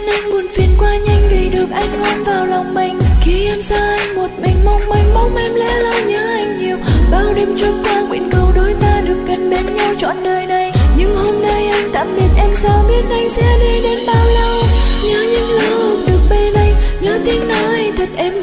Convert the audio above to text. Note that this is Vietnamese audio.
anh buồn phiền quá nhanh vì được anh ôm vào lòng mình. Khi em xa anh một mình mong manh bóng em lẽ loi nhớ anh nhiều. Bao đêm trôi qua nguyện cầu đôi ta được gần bên nhau trọn đời này. Nhưng hôm nay anh tạm biệt em sao biết anh sẽ đi đến bao lâu. Nhớ những lúc được bên anh, nhớ tiếng nói thật em